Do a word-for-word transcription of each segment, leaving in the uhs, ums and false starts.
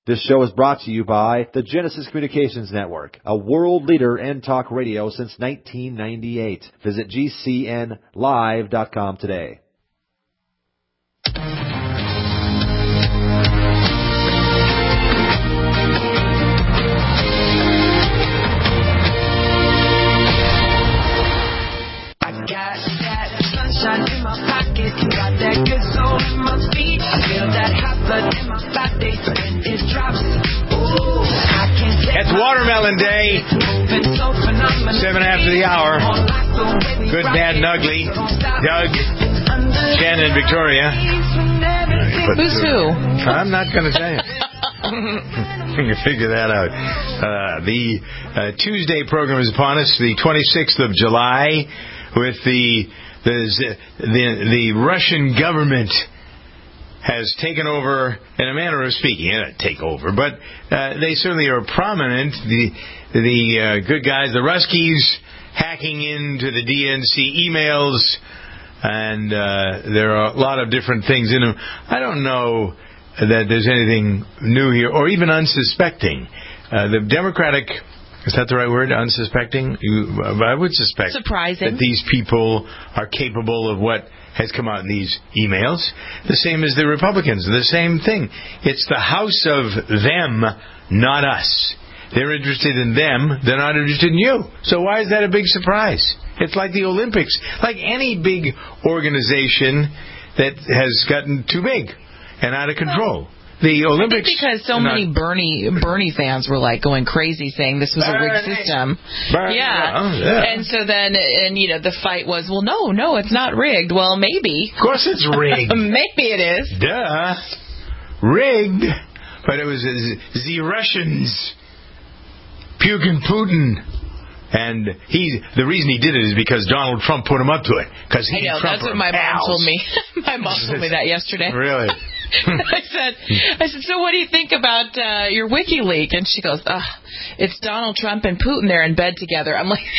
This show is brought to you by the Genesis Communications Network, a world leader in talk radio since nineteen ninety-eight. Visit G C N live dot com today. Sunshine in my pocket, got that good soul in my feet. I feel that hot blood in my body when it drops. Ooh, I can't take It's Watermelon Day. Seven after the hour. Good, bad, and ugly. Doug, Shannon, Victoria. Who's who? I'm not going to tell you. You can figure that out. Uh, the uh, Tuesday program is upon us, the twenty-sixth of July, with the the the, the Russian government has taken over, in a manner of speaking. Not take over, but uh, they certainly are prominent. The the uh, good guys, the Ruskies, hacking into the D N C emails, and uh, there are a lot of different things in them. I don't know that there's anything new here, or even unsuspecting. Uh, the Democratic, is that the right word, unsuspecting? You, I would suspect Surprising. that these people are capable of what has come out in these emails. The same as the Republicans, the same thing. It's the house of them, not us. They're interested in them, they're not interested in you. So why is that a big surprise? It's like the Olympics, like any big organization that has gotten too big and out of control. The Olympics. I think because so many not, Bernie Bernie fans were like going crazy saying this was Bernie, a rigged system. Bernie, yeah. Oh, yeah. And so then, and you know, the fight was, well, no, no, it's not rigged. Well, maybe. Of course it's rigged. Maybe it is. Duh. Rigged. But it was uh, the Russians puking Putin. And he, the reason he did it is because Donald Trump put him up to it. Because he I know, and Trump that's what are my pals. mom told me. My mom told me that yesterday. Really? I said, I said, so what do you think about uh, your WikiLeaks? And she goes, ugh, it's Donald Trump and Putin. They're in bed together. I'm like,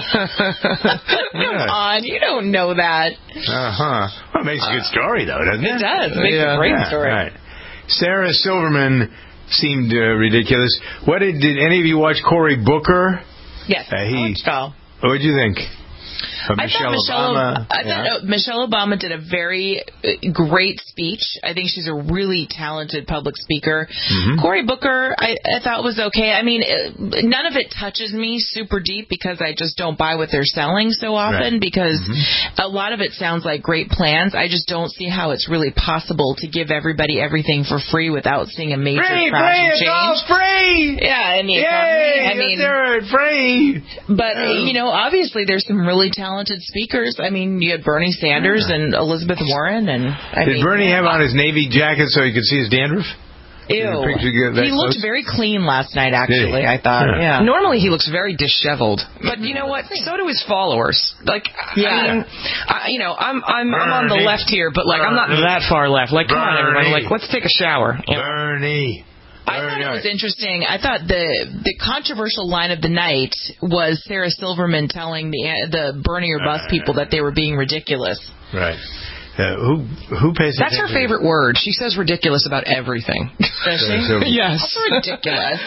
come yeah. on, you don't know that. Uh-huh. Well, it makes a good story, though, doesn't it? It does. It makes yeah. a great yeah, story. Right. Sarah Silverman seemed uh, ridiculous. What did, did any of you watch Cory Booker? Yes. Uh, he, oh. What did you think? Of I Michelle thought Michelle Obama. I thought yeah. uh, Michelle Obama did a very uh, great speech. I think she's a really talented public speaker. Mm-hmm. Cory Booker, I, I thought was okay. I mean, it, none of it touches me super deep because I just don't buy what they're selling so often. Right. Because mm-hmm. a lot of it sounds like great plans. I just don't see how it's really possible to give everybody everything for free without seeing a major free, crash free, and change. It's all free. Yeah, and the Yay, economy. I mean, they're free. But oh. you know, obviously, there's some really talented speakers. I mean, you had Bernie Sanders and Elizabeth Warren, and I did mean, Bernie yeah. have on his navy jacket so he could see his dandruff? Ew. He looked close? very clean last night, actually, I thought. Yeah. yeah. Normally he looks very disheveled. But you know what? So do his followers. Like, yeah. I mean, I, you know, I'm I'm I'm on the left here, but like I'm not that far left. Like, come on, everyone. Like, let's take a shower. Yeah. Bernie. I thought it was interesting. I thought the the controversial line of the night was Sarah Silverman telling the the Bernie or bust people that they were being ridiculous. Right. Uh, who who pays That's attention? her favorite word. She says ridiculous about everything. Does she? Yes. That's ridiculous.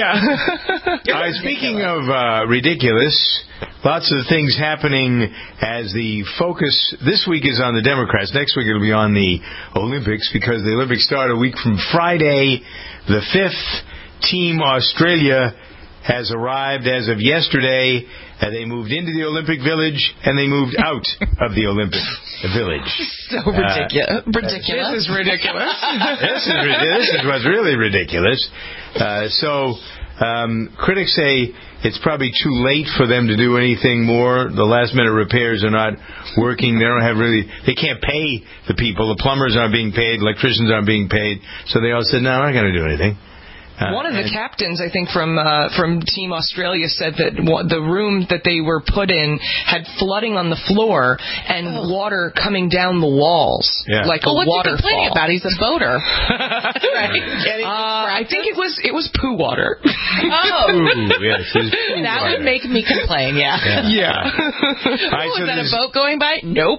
Yeah. uh, speaking of uh, ridiculous, lots of things happening as the focus this week is on the Democrats. Next week it'll be on the Olympics because the Olympics start a week from Friday, the fifth. Team Australia has arrived as of yesterday. Uh, they moved into the Olympic Village, and they moved out of the Olympic Village. So ridiculous. Uh, ridiculous. This is ridiculous. this, is, this is what's really ridiculous. Uh, so um, critics say it's probably too late for them to do anything more. The last-minute repairs are not working. They don't have really. They can't pay the people. The plumbers aren't being paid. Electricians aren't being paid. So they all said, "No, I'm not going to do anything." Uh, One of the captains, I think, from uh, from Team Australia said that w- the room that they were put in had flooding on the floor and oh. water coming down the walls, yeah. like well, a what's waterfall. What's he complaining about? He's a boater. Right. uh, I think it was it was poo water. Oh, Ooh, yes, poo that water. would make me complain. Yeah. Yeah. yeah. Right, oh, so is that this... a boat going by? Nope.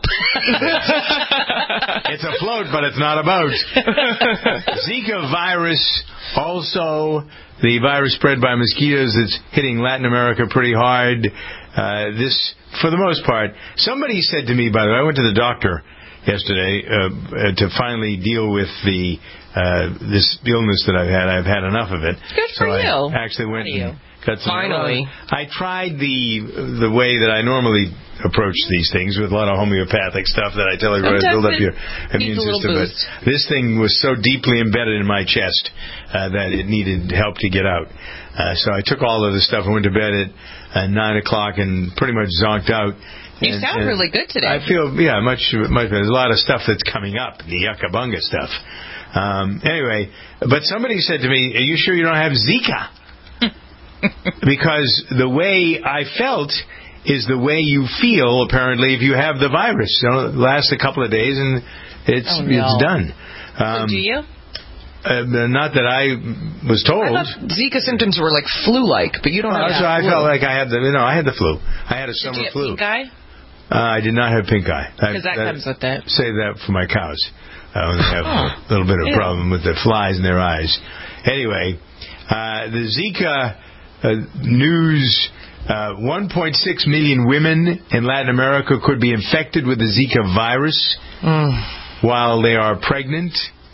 It's a float, but it's not a boat. Zika virus Also, the virus spread by mosquitoes that's hitting Latin America pretty hard. Uh, this, for the most part, somebody said to me, by the way, I went to the doctor yesterday uh, uh, to finally deal with the uh, this illness that I've had. I've had enough of it. Good for so you. I actually went you. and got some. Finally. I tried the the way that I normally approach these things with a lot of homeopathic stuff that I tell everybody to build up your immune system. But this thing was so deeply embedded in my chest uh, that it needed help to get out. Uh, so I took all of the stuff and went to bed at uh, nine o'clock and pretty much zonked out. You and, sound and really good today. I feel, yeah, much, much better. There's a lot of stuff that's coming up, the yucca-bunga stuff. Um, anyway, but somebody said to me, are you sure you don't have Zika? Because the way I felt is the way you feel, apparently, if you have the virus. You know, it lasts a couple of days and it's oh, no. it's done. Um, so do you? Uh, not that I was told. I thought Zika symptoms were like flu-like, but you don't well, have so that I flu. felt like I had the, you know, I had the flu. I had a Did summer you get flu. pink eye? Uh, I did not have pink eye. Because that, that comes with it. Save that for my cows. Uh, when they have oh. a little bit of a problem with the flies in their eyes. Anyway, uh, the Zika uh, news, uh, one point six million women in Latin America could be infected with the Zika virus mm. while they are pregnant.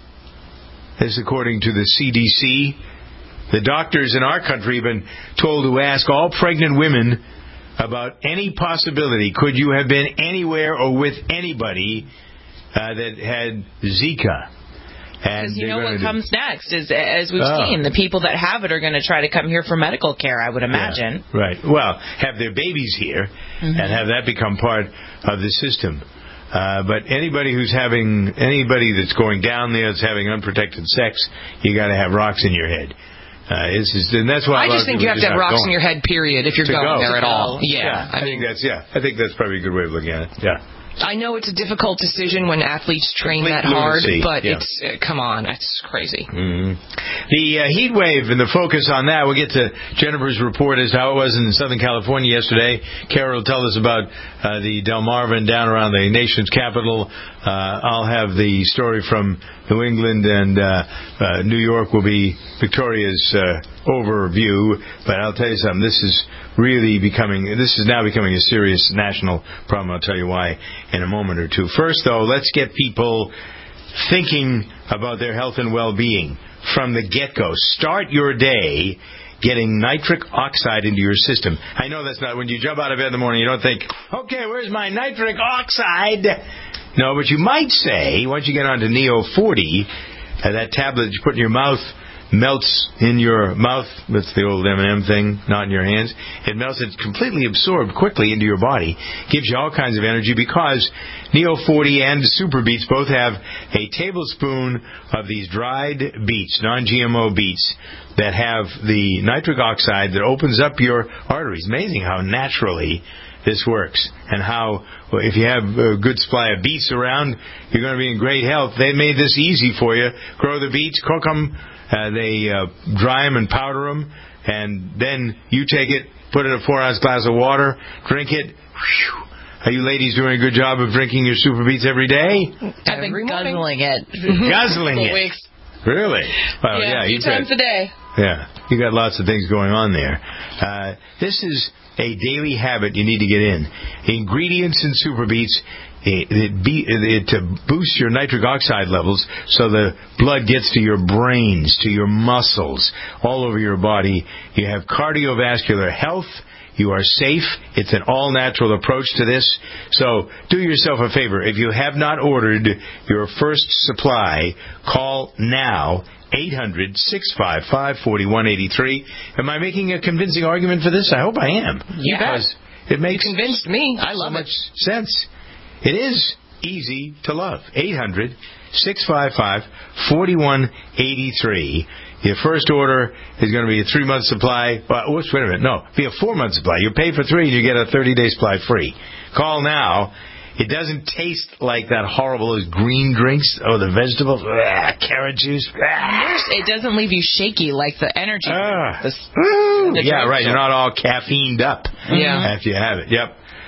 This according to the C D C. The doctors in our country have been told to ask all pregnant women about any possibility. Could you have been anywhere or with anybody uh, that had Zika? Because you know what comes next is, as we've oh. seen, the people that have it are going to try to come here for medical care, I would imagine. Yeah, right. Well, have their babies here mm-hmm. and have that become part of the system. Uh, but anybody who's having, anybody that's going down there that's having unprotected sex, you got to have rocks in your head. Uh, it's just, and that's why I just think you have to have rocks going. in your head, period, if you're to going go. there at all. Yeah, yeah I, I mean, think that's yeah. I think that's probably a good way of looking at it. Yeah. I know it's a difficult decision when athletes train Complete that hard, lunacy. but yeah. it's uh, come on, it's crazy. Mm-hmm. The uh, heat wave and the focus on that. We'll get to Jennifer's report as to how it was in Southern California yesterday. Carol will tell us about uh, the Delmarva down around the nation's capital. Uh, I'll have the story from New England, and uh, uh, New York will be Victoria's uh, overview. But I'll tell you something. This is really becoming. This is now becoming a serious national problem. I'll tell you why in a moment or two. First, though, let's get people thinking about their health and well-being from the get-go. Start your day getting nitric oxide into your system. I know that's not when you jump out of bed in the morning. You don't think, "Okay, where's my nitric oxide?" No, but you might say, once you get onto Neo forty, uh, that tablet you put in your mouth melts in your mouth. That's the old M and M thing, not in your hands. It melts. It's completely absorbed quickly into your body. Gives you all kinds of energy because Neo forty and Super Beets both have a tablespoon of these dried beets, non G M O beets, that have the nitric oxide that opens up your arteries. Amazing how naturally this works, and how well, if you have a good supply of beets around, you're going to be in great health. They made this easy for you. Grow the beets, cook them, uh, they uh, dry them and powder them, and then you take it, put it in a four-ounce glass of water, drink it. Whew. Are you ladies doing a good job of drinking your Super Beets every day? I've been guzzling it. Guzzling it? Weeks. Really? Well, yeah, yeah, a few times got, a day. Yeah, you got lots of things going on there. Uh, this is a daily habit you need to get in. Ingredients in Super Beets, it, it be, it, to boost your nitric oxide levels so the blood gets to your brains, to your muscles, all over your body. You have cardiovascular health. You are safe. It's an all-natural approach to this. So do yourself a favor. If you have not ordered your first supply, call now. eight hundred, six five five, four one eight three. Am I making a convincing argument for this? I hope I am. You because it makes you convinced me. I love so it. much sense. It is easy to love. eight hundred, six five five, four one eight three. Your first order is going to be a three-month supply. Well, wait a minute. No, be a four-month supply. You pay for three and you get a thirty-day supply free. Call now. It doesn't taste like that horrible those green drinks or the vegetables, ah, carrot juice. Ah. It doesn't leave you shaky like the energy. Ah. The, the yeah, right. You're not all caffeined up yeah. after you have it. Yep.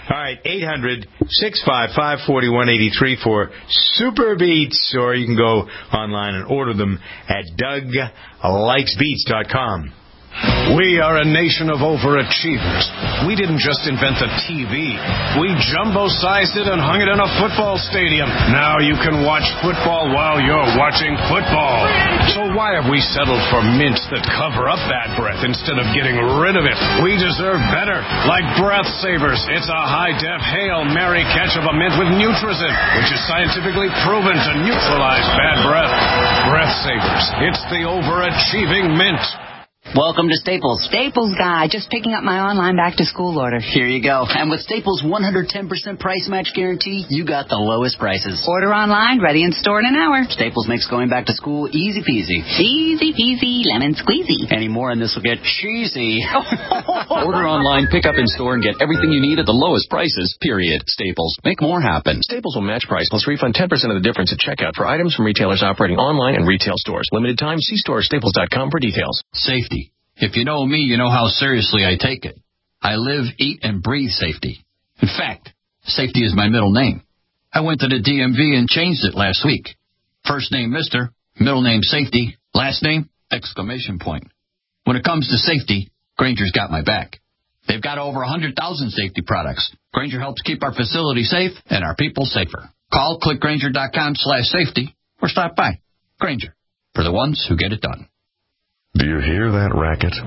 All right, eight hundred, six five five, four one eight three for Super Beats, or you can go online and order them at Doug Likes Beats dot com. We are a nation of overachievers. We didn't just invent the T V. We jumbo-sized it and hung it in a football stadium. Now you can watch football while you're watching football. So why have we settled for mints that cover up bad breath instead of getting rid of it? We deserve better. Like Breath Savers. It's a high-def Hail Mary catch of a mint with Nutrizin, which is scientifically proven to neutralize bad breath. Breath Savers. It's the overachieving mint. Welcome to Staples. Staples guy, just picking up my online back-to-school order. Here you go. And with Staples' one hundred ten percent price match guarantee, you got the lowest prices. Order online, ready in store in an hour. Staples makes going back to school easy peasy. Easy peasy, lemon squeezy. Any more and this will get cheesy. Order online, pick up in store, and get everything you need at the lowest prices, period. Staples. Make more happen. Staples will match price plus refund ten percent of the difference at checkout for items from retailers operating online and retail stores. Limited time. See store staples dot com for details. Safety. If you know me, you know how seriously I take it. I live, eat, and breathe safety. In fact, safety is my middle name. I went to the D M V and changed it last week. First name Mister, middle name Safety, last name exclamation point. When it comes to safety, Grainger's got my back. They've got over one hundred thousand safety products. Grainger helps keep our facility safe and our people safer. Call click grainger dot com slash safety or stop by. Grainger, for the ones who get it done. Do you hear that racket?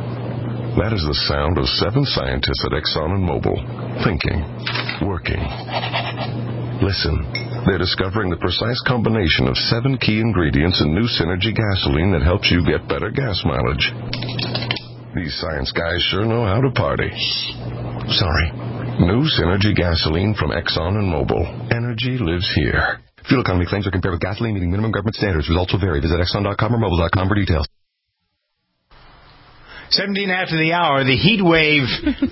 That is the sound of seven scientists at Exxon and Mobil, thinking, working. Listen, they're discovering the precise combination of seven key ingredients in new Synergy gasoline that helps you get better gas mileage. These science guys sure know how to party. Sorry. New Synergy gasoline from Exxon and Mobil. Energy lives here. Fuel economy claims are compared with gasoline meeting minimum government standards. Results will vary. Visit Exxon dot com or Mobil dot com for details. seventeen after the hour, the heat wave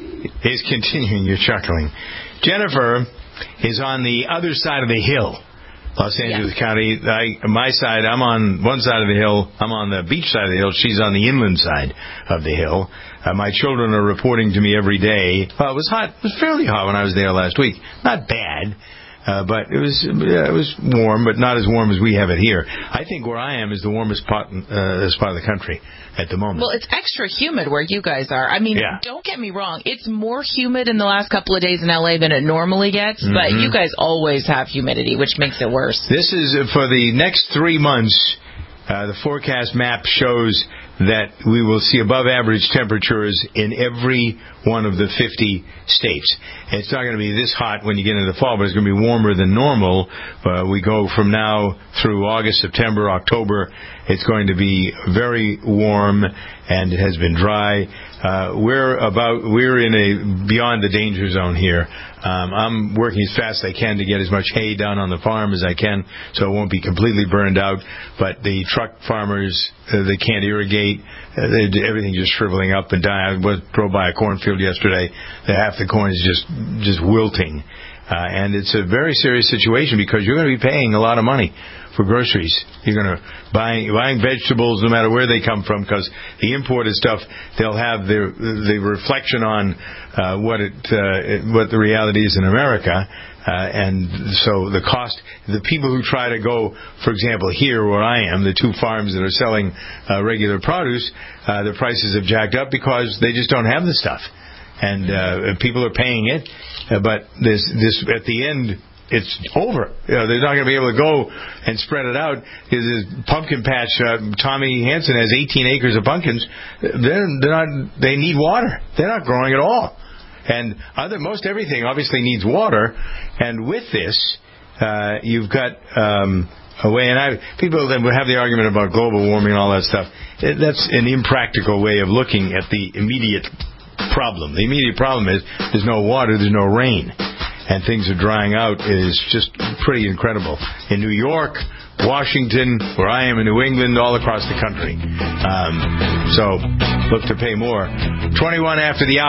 is continuing. You're chuckling. Jennifer is on the other side of the hill, Los Angeles yeah. County. I, my side, I'm on one side of the hill. I'm on the beach side of the hill. She's on the inland side of the hill. Uh, my children are reporting to me every day. Well, it was hot. It was fairly hot when I was there last week. Not bad. Uh, but it was yeah, it was warm, but not as warm as we have it here. I think where I am is the warmest spot, uh, spot of the country at the moment. Well, it's extra humid where you guys are. I mean, yeah. Don't get me wrong. It's more humid in the last couple of days in L A than it normally gets, mm-hmm. but you guys always have humidity, which makes it worse. This is uh, for the next three months. Uh, the forecast map shows that we will see above average temperatures in every one of the fifty states. And it's not going to be this hot when you get into the fall, but it's going to be warmer than normal. Uh, we go from now through August, September, October. It's going to be very warm, and it has been dry. Uh, we're about we're in a beyond the danger zone here. Um, I'm working as fast as I can to get as much hay done on the farm as I can, so it won't be completely burned out. But the truck farmers, uh, they can't irrigate. Uh, they, everything's just shriveling up and dying. I was, drove by a cornfield yesterday. The, half the corn is just just wilting. Uh, and it's a very serious situation because you're going to be paying a lot of money for groceries. You're going to buy buying vegetables no matter where they come from, because the imported stuff, they'll have the the reflection on uh, what it uh, what the reality is in America. Uh, and so the cost, the people who try to go, for example, here where I am, the two farms that are selling uh, regular produce, uh, the prices have jacked up because they just don't have the stuff. And uh, people are paying it, uh, but this, this at the end, it's over. You know, they're not going to be able to go and spread it out. This pumpkin patch, uh, Tommy Hansen has eighteen acres of pumpkins. They're, they're not. They need water. They're not growing at all. And other most everything obviously needs water. And with this, uh, you've got um, a way. And I, people that would have the argument about global warming and all that stuff. That's an impractical way of looking at the immediate problem. The immediate problem is there's no water, there's no rain, and things are drying out. Is just pretty incredible. In New York, Washington, where I am in New England, all across the country. Um, so look to pay more. twenty-one after the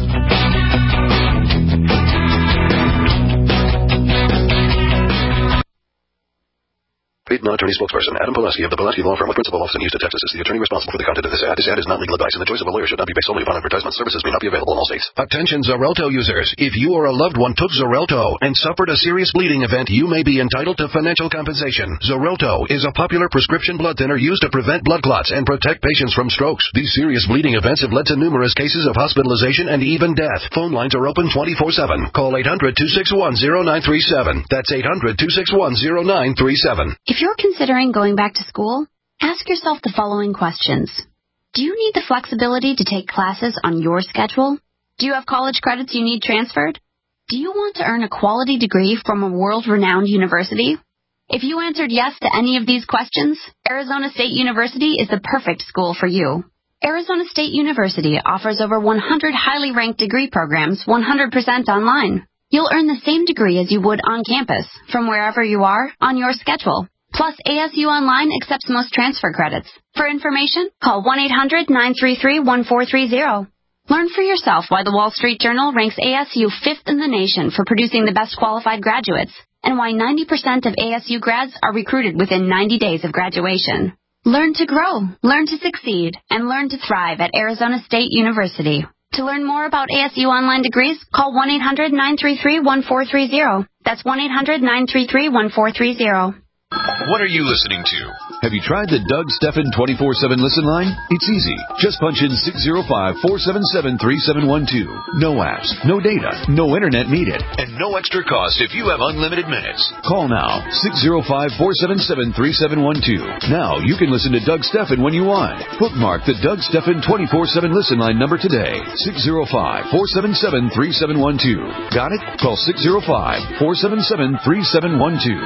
hour. Paid non-attorney spokesperson Adam Pulaski of the Pulaski Law Firm with principal office in Houston, Texas is the attorney responsible for the content of this ad. This ad is not legal advice, and the choice of a lawyer should not be based solely upon advertisement. Services may not be available in all states. Attention Xarelto users. If you or a loved one took Xarelto and suffered a serious bleeding event, you may be entitled to financial compensation. Xarelto is a popular prescription blood thinner used to prevent blood clots and protect patients from strokes. These serious bleeding events have led to numerous cases of hospitalization and even death. Phone lines are open twenty-four seven. Call eight hundred, two six one, zero nine three seven. That's eight hundred, two six one, zero nine three seven. If you're considering going back to school, ask yourself the following questions. Do you need the flexibility to take classes on your schedule? Do you have college credits you need transferred? Do you want to earn a quality degree from a world-renowned university? If you answered yes to any of these questions, Arizona State University is the perfect school for you. Arizona State University offers over one hundred highly ranked degree programs one hundred percent online. You'll earn the same degree as you would on campus, from wherever you are, on your schedule. Plus, A S U Online accepts most transfer credits. For information, call one eight hundred, nine three three, one four three zero. Learn for yourself why the Wall Street Journal ranks A S U fifth in the nation for producing the best qualified graduates, and why ninety percent of A S U grads are recruited within ninety days of graduation. Learn to grow, learn to succeed, and learn to thrive at Arizona State University. To learn more about A S U Online degrees, call one eight hundred, nine three three, one four three zero. That's one eight hundred, nine three three, one four three zero. What are you listening to? Have you tried the Doug Stephan twenty-four seven listen line? It's easy. Just punch in six zero five, four seven seven, three seven one two. No apps, no data, no internet needed, and no extra cost if you have unlimited minutes. Call now, six zero five, four seven seven, three seven one two. Now you can listen to Doug Stephan when you want. Bookmark the Doug Stephan twenty-four seven listen line number today, six zero five, four seven seven, three seven one two. Got it? Call six zero five, four seven seven, three seven one two.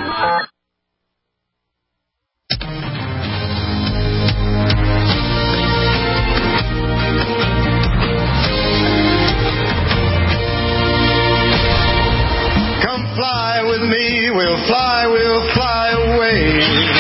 Fly with me, we'll fly, we'll fly away.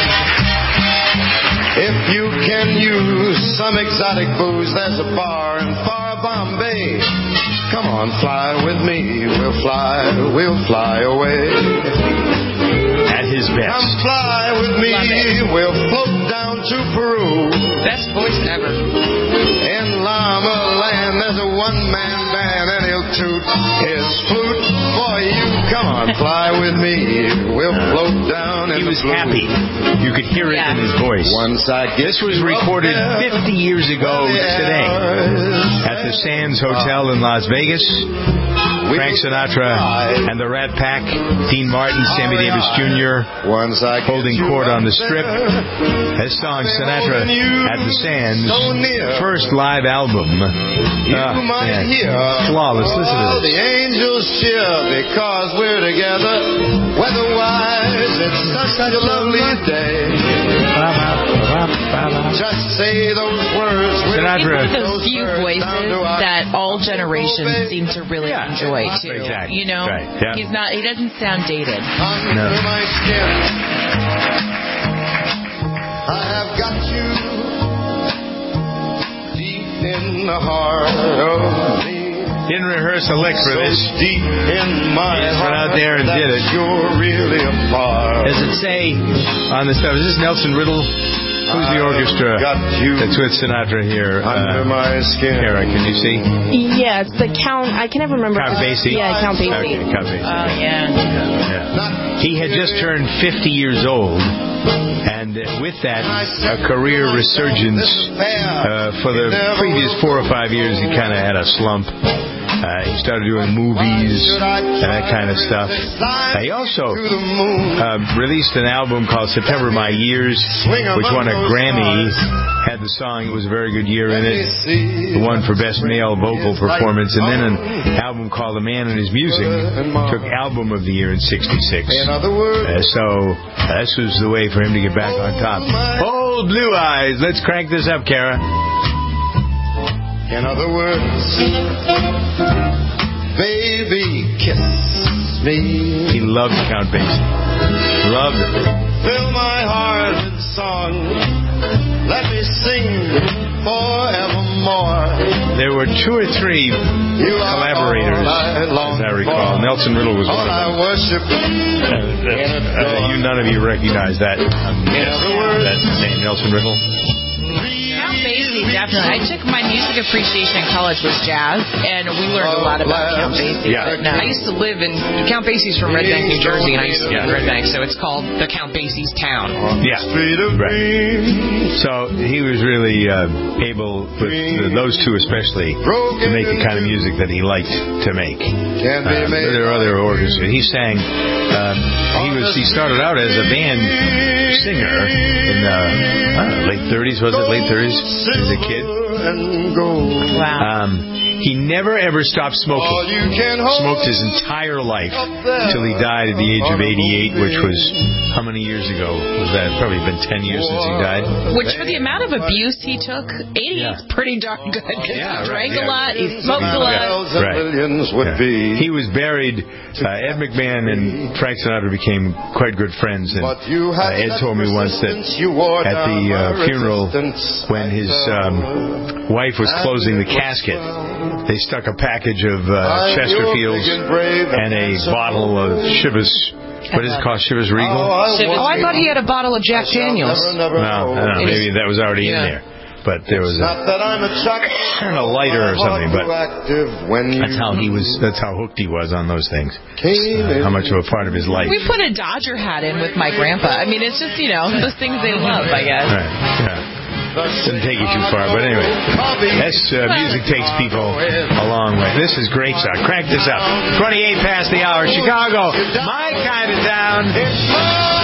If you can use some exotic booze, there's a bar in far Bombay. Come on, fly with me, we'll fly, we'll fly away. At his best. Come fly with me, we'll float down to Peru. Best voice ever. In Llama Land, there's a one-man band, and he'll toot his flute for you. Come on, fly with me. We'll float down in He was the blue. happy. You could hear it Yeah. in his voice. Once I get This was recorded fifty years ago today at the Sands Hotel in Las Vegas. Frank Sinatra and the Rat Pack, Dean Martin, Sammy Davis Junior holding court on the Strip. This song, Sinatra at the Sands, first live album. You Ah, might man. hear Flawless. Listen all to the this. angels cheer because we're together. Weatherwise, it's such a lovely day. Just say those words. He's Sinatra. one of those few voices that all generations seem to really enjoy too. Exactly. You know, Right. Yeah. he's not. He doesn't sound dated. Under my skin, I have got you deep in the heart of me. Didn't rehearse a lick for this. So deep in my He just heart went out there and that did it. You're really a part. Does it say on the stuff? Is this Nelson Riddle? Who's the orchestra that's with Sinatra here? Under Uh, my skin. Kara, can you see? Yeah, it's the Count. I can never remember. Count Basie? Yeah, Count Basie. Okay, Count Basie. Oh yeah. Yeah. He had just turned fifty years old, and uh, with that, a career resurgence. Uh, for the previous four or five years, he kind of had a slump. Uh, he started doing movies and that kind of stuff. Uh, he also uh, released an album called September My Years, which won a Grammy. Had the song, it was a very good year in it. The one for Best Male Vocal Performance. And then an album called The Man and His Music took Album of the Year in sixty-six. Uh, so uh, this was the way for him to get back on top. Old Blue Eyes. Let's crank this up, Kara. In other words, baby, kiss me. He loved Count Basie. Loved it. Fill my heart with song. Let me sing forevermore. there were two or three collaborators, as I recall. Nelson Riddle was one of them. Uh, uh, you, none of you recognize that, um, that name, Nelson Riddle? Count Basie, definitely. I took my music appreciation in college was jazz, and we learned a lot about Count Basie. Yeah. But, no. I used to live in, Count Basie's from Red Bank, New Jersey, and I used to live in Red Bank, so it's called the Count Basie's Town. Yeah, right. So he was really uh, able, with uh, those two especially, to make the kind of music that he liked to make. Uh, there are other orchestras. He sang, uh, he was he started out as a band singer in the uh, late thirties, was it? Late thirties as a kid. Wow. Um, he never ever stopped smoking. Smoked his entire life till he died at the age of eighty-eight, which was how many years ago was that? Probably been ten years since he died. Which, for the amount of abuse he took, eighty-eight is pretty darn good. Because Yeah, he drank right, a yeah. lot, he smoked a lot. Right. Yeah. He was buried. Uh, Ed McMahon and Frank Sinatra became quite good friends. And uh, Ed told me once that at the uh, funeral, when his um, wife was closing the casket, they stuck a package of uh, Chesterfields and a bottle of Chivas. What is it called? Chivas Regal? Oh, I thought he had a bottle of Jack Daniels. No, I don't know. Maybe that was already Yeah. in there. But there was a, a lighter or something. But that's how he was. That's how hooked he was on those things. Uh, how much of a part of his life. We put a Dodger hat in with my grandpa. I mean, it's just, you know, those things they love, I guess. Right. Yeah. Didn't take you too far, but anyway, this uh, music takes people a long way. This is great stuff. Crank this up. twenty-eight past the hour. Chicago, my kind of town.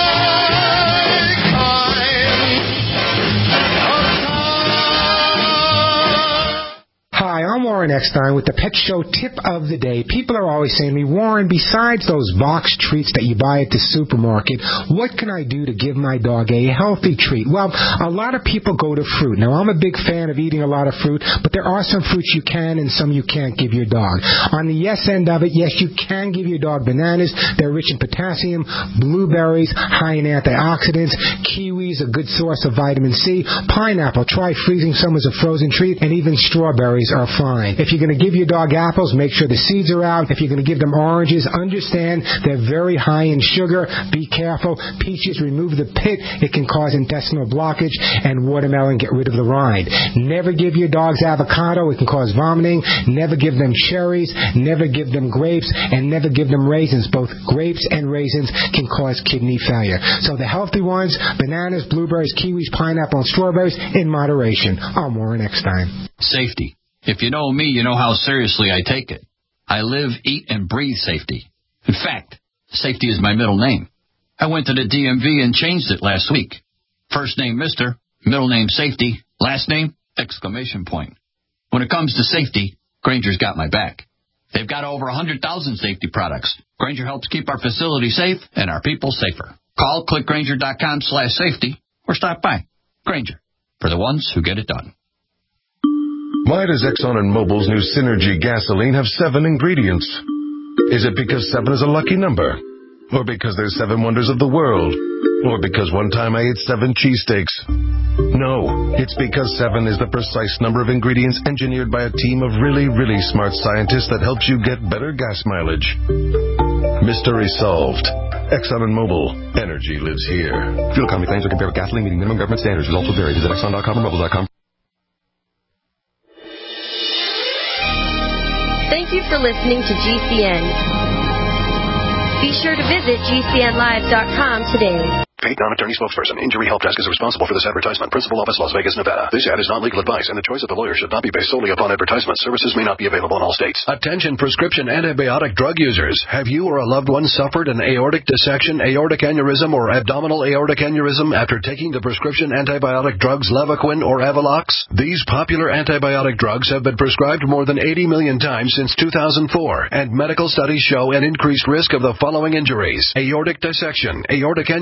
Hi, I'm Warren Eckstein with the Pet Show Tip of the Day. People are always saying to me, Warren, besides those box treats that you buy at the supermarket, what can I do to give my dog a healthy treat? Well, a lot of people go to fruit. Now, I'm a big fan of eating a lot of fruit, but there are some fruits you can and some you can't give your dog. On the yes end of it, yes, you can give your dog bananas. They're rich in potassium. Blueberries, high in antioxidants. Kiwis, a good source of vitamin C. Pineapple, try freezing some as a frozen treat. And even strawberries are fine. If you're going to give your dog apples, make sure the seeds are out. If you're going to give them oranges, understand they're very high in sugar. Be careful. Peaches, remove the pit. It can cause intestinal blockage. And watermelon, get rid of the rind. Never give your dogs avocado. It can cause vomiting. Never give them cherries. Never give them grapes. And never give them raisins. Both grapes and raisins can cause kidney failure. So the healthy ones, bananas, blueberries, kiwis, pineapple, and strawberries in moderation. I'm Warren Eckstein. Safety. If you know me, you know how seriously I take it. I live, eat, and breathe safety. In fact, safety is my middle name. I went to the D M V and changed it last week. First name Mister, middle name Safety, last name exclamation point. When it comes to safety, Grainger's got my back. They've got over one hundred thousand safety products. Grainger helps keep our facility safe and our people safer. Call clickgrainger.com slash safety or stop by. Grainger, for the ones who get it done. Why does Exxon and Mobil's new Synergy gasoline have seven ingredients? Is it because seven is a lucky number? Or because there's seven wonders of the world? Or because one time I ate seven cheesesteaks? No, it's because seven is the precise number of ingredients engineered by a team of really, really smart scientists that helps you get better gas mileage. Mystery solved. Exxon and Mobil. Energy lives here. Fuel economy claims are compared with gasoline meeting minimum government standards. Results will vary. Visit Exxon dot com or Mobil dot com. Thank you for listening to G C N. Be sure to visit G C N live dot com today. Paid non-attorney spokesperson. Injury Help Desk is responsible for this advertisement. Principal office, Las Vegas, Nevada. This ad is not legal advice, and the choice of the lawyer should not be based solely upon advertisement. Services may not be available in all states. Attention prescription antibiotic drug users. Have you or a loved one suffered an aortic dissection, aortic aneurysm, or abdominal aortic aneurysm after taking the prescription antibiotic drugs Levaquin or Avalox? These popular antibiotic drugs have been prescribed more than eighty million times since two thousand four, and medical studies show an increased risk of the following injuries: aortic dissection, aortic aneurysm,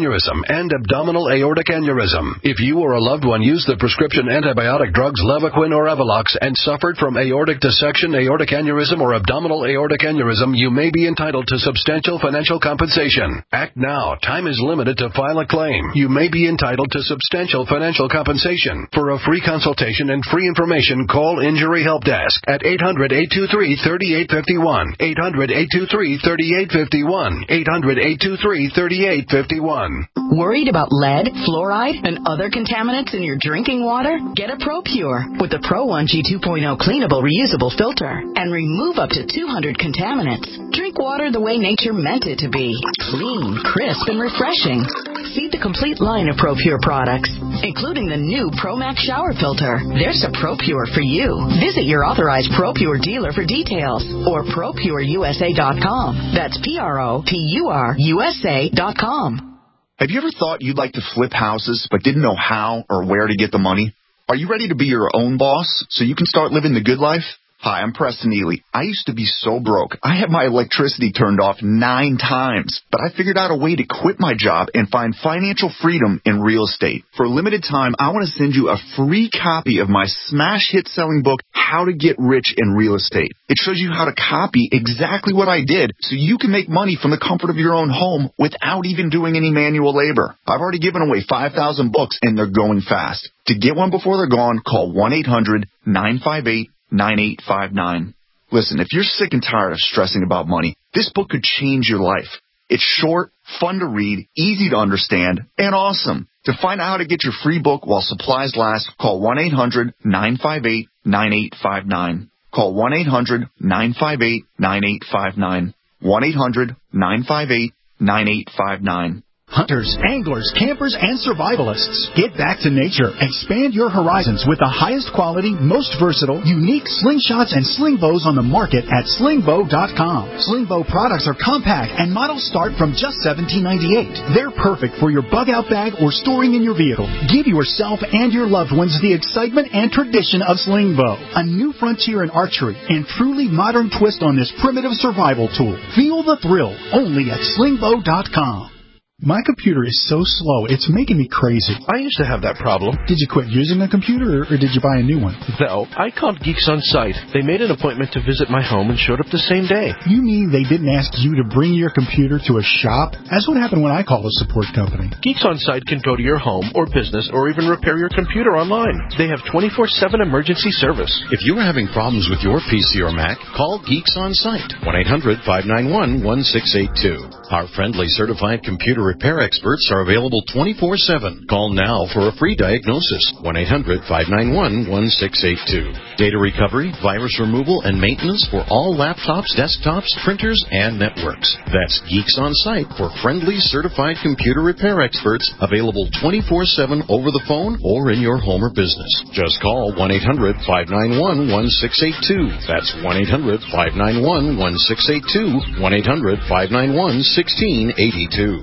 and abdominal aortic aneurysm. If you or a loved one used the prescription antibiotic drugs Levaquin or Evolox and suffered from aortic dissection, aortic aneurysm, or abdominal aortic aneurysm, you may be entitled to substantial financial compensation. Act now. Time is limited to file a claim. You may be entitled to substantial financial compensation. For a free consultation and free information, call Injury Help Desk at eight hundred, eight two three, three eight five one, eight hundred, eight two three, three eight five one, eight hundred, eight two three, three eight five one. Worried about lead, fluoride, and other contaminants in your drinking water? Get a ProPure with the Pro one G two point oh cleanable reusable filter and remove up to two hundred contaminants. Drink water the way nature meant it to be. Clean, crisp, and refreshing. See the complete line of ProPure products, including the new ProMax shower filter. There's a ProPure for you. Visit your authorized ProPure dealer for details or pro pure U S A dot com. That's P R O P U R U S A dot com. Have you ever thought you'd like to flip houses but didn't know how or where to get the money? Are you ready to be your own boss so you can start living the good life? Hi, I'm Preston Ely. I used to be so broke. I had my electricity turned off nine times, but I figured out a way to quit my job and find financial freedom in real estate. For a limited time, I want to send you a free copy of my smash hit selling book, How to Get Rich in Real Estate. It shows you how to copy exactly what I did so you can make money from the comfort of your own home without even doing any manual labor. I've already given away five thousand books and they're going fast. To get one before they're gone, call one eight hundred, nine five eight, nine eight five nine. Listen, if you're sick and tired of stressing about money, this book could change your life. It's short, fun to read, easy to understand, and awesome. To find out how to get your free book while supplies last, call one eight hundred, nine five eight, nine eight five nine. Call one eight hundred, nine five eight, nine eight five nine. one eight hundred, nine five eight, nine eight five nine. Hunters, anglers, campers, and survivalists. Get back to nature. Expand your horizons with the highest quality, most versatile, unique slingshots and sling bows on the market at sling bow dot com. Sling bow products are compact and models start from just seventeen ninety-eight. They're perfect for your bug out bag or storing in your vehicle. Give yourself and your loved ones the excitement and tradition of sling bow, a new frontier in archery and truly modern twist on this primitive survival tool. Feel the thrill only at sling bow dot com. My computer is so slow, it's making me crazy. I used to have that problem. Did you quit using a computer, or, or did you buy a new one? No, I called Geeks On Site. They made an appointment to visit my home and showed up the same day. You mean they didn't ask you to bring your computer to a shop? That's what happened when I called a support company. Geeks On Site can go to your home or business or even repair your computer online. They have twenty-four seven emergency service. If you are having problems with your P C or Mac, call Geeks On Site, one eight hundred, five nine one, one six eight two. Our friendly certified computer repair experts are available twenty-four seven. Call now for a free diagnosis, one eight hundred, five nine one, one six eight two. Data recovery, virus removal, and maintenance for all laptops, desktops, printers, and networks. That's Geeks On Site for friendly certified computer repair experts, available twenty-four seven over the phone or in your home or business. Just call one eight hundred, five nine one, one six eight two. That's one eight hundred, five nine one, one six eight two, one eight hundred, five nine one, one six eight two.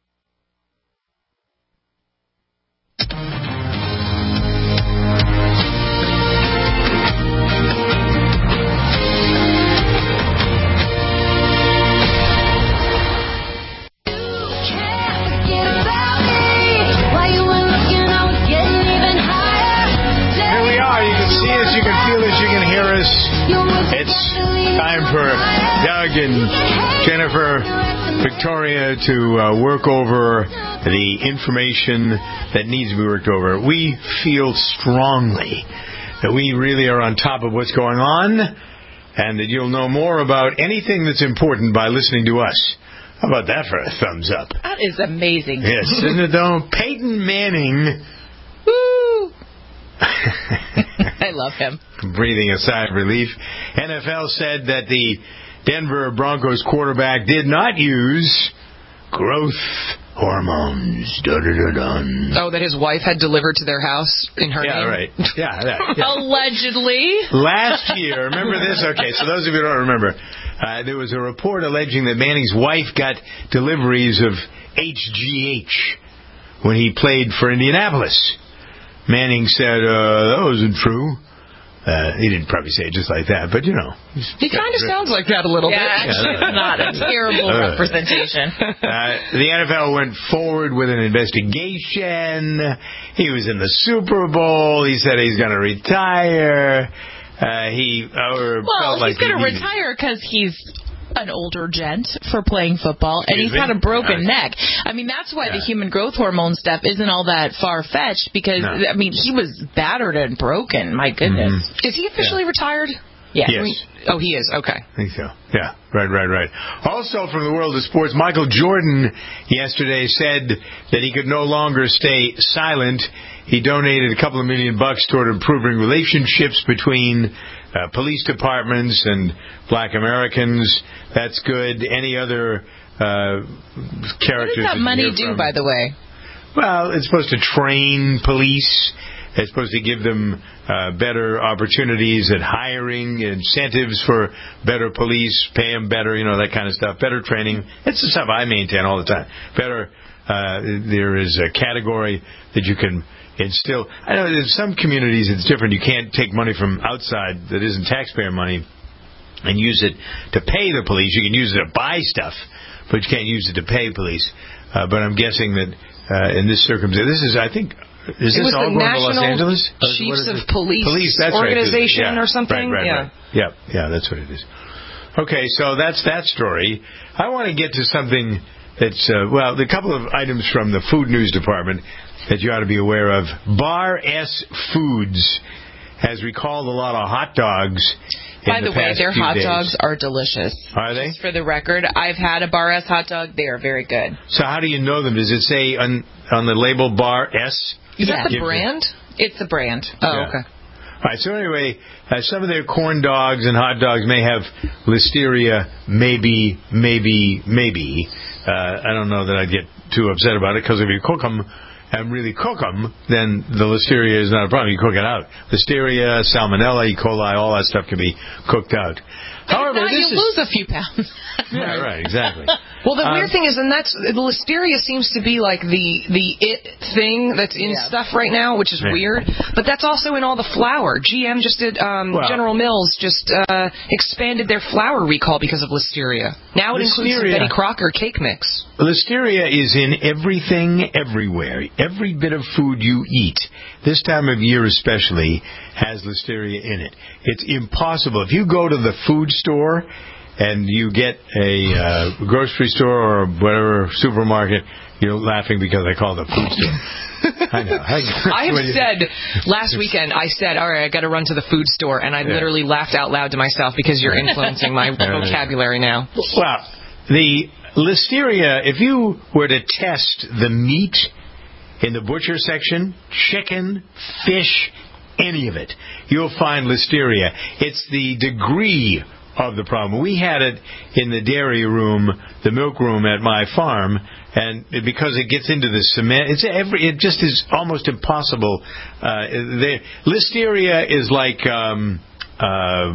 It's time for Doug and Jennifer, Victoria to uh, work over the information that needs to be worked over. We feel strongly that we really are on top of what's going on and that you'll know more about anything that's important by listening to us. How about that for a thumbs up? That is amazing. Yes, isn't it though? Peyton Manning. Woo! I love him. Breathing a sigh of relief. N F L said that the Denver Broncos quarterback did not use growth hormones. Dun-dun-dun-dun. Oh, that his wife had delivered to their house in her yeah, name? Right. Yeah, right. Yeah. Allegedly. Last year, remember this? Okay, so those of you who don't remember, uh, there was a report alleging that Manning's wife got deliveries of H G H when he played for Indianapolis. Manning said, uh, that wasn't true. Uh, he didn't probably say it just like that, but, you know. He kind of sounds like that a little yeah, bit. Actually, it's not a terrible Uh, representation. Uh, the N F L went forward with an investigation. He was in the Super Bowl. He said he's going to retire. Uh, he or Well, felt like he's going to he needed- retire because he's an older gent for playing football, and Excuse he's had me? a broken Yeah. neck. I mean, that's why Yeah. the human growth hormone stuff isn't all that far-fetched, because, No. I mean, he was battered and broken. My goodness. Mhm. Is he officially Yeah. retired? Yes. Yes. Oh, he is. Okay. I think so. Yeah, right, right, right. Also from the world of sports, Michael Jordan yesterday said that he could no longer stay silent. He donated a couple of million bucks toward improving relationships between uh, police departments and black Americans. That's good. Any other uh, characters? What does that you money hear do, from? by the way? Well, it's supposed to train police. It's supposed to give them uh, better opportunities at hiring, incentives for better police, pay them better, you know, that kind of stuff. Better training. It's the stuff I maintain all the time. Better. Uh, there is a category that you can instill. I know in some communities it's different. You can't take money from outside that isn't taxpayer money and use it to pay the police. You can use it to buy stuff, but you can't use it to pay police. Uh, but I'm guessing that uh, in this circumstance, this is, I think, is It this was all the going to Los National Angeles? Or what Chiefs is of it? Police, Police that's Organization right. Yeah. or something? Right, right, yeah. right. Yeah, yeah, that's what it is. Okay, so that's that story. I want to get to something that's, uh, well, a couple of items from the Food News Department that you ought to be aware of. Bar S Foods has recalled a lot of hot dogs. By in the, the way, past their few hot days. dogs are delicious. Are they? Just for the record, I've had a Bar S hot dog. They are very good. So how do you know them? Does it say on, on the label Bar S? Is that the Gives it- brand? It's a brand. Oh, Yeah. okay. All right, so anyway, uh, some of their corn dogs and hot dogs may have listeria, maybe, maybe, maybe. Uh, I don't know that I'd get too upset about it, because if you cook them and really cook them, then the listeria is not a problem. You cook it out. Listeria, salmonella, E. coli, all that stuff can be cooked out. However, now this you is... lose a few pounds. Right, right, exactly. Well, the Um, weird thing is, and that's the listeria seems to be like the the it thing that's in Yeah. stuff right now, which is Yeah. weird. But that's also in all the flour. G M just did. Um, Well- General Mills just uh, expanded their flour recall because of listeria. Now it includes the Listeria. Betty Crocker cake mix. Listeria is in everything, everywhere. Every bit of food you eat, this time of year especially, has listeria in it. It's impossible. If you go to the food store and you get a uh, grocery store or whatever supermarket, you're laughing because I call it a food store. I know. I have said last weekend, I said, all right, I got to run to the food store, and I Yeah. literally laughed out loud to myself because you're influencing my vocabulary now. Well, the listeria, if you were to test the meat in the butcher section, chicken, fish, any of it, you'll find listeria. It's the degree of the problem. We had it in the dairy room, the milk room at my farm, and it, because it gets into the cement, it's every. It just is almost impossible. Uh, the listeria is like. Um, Uh,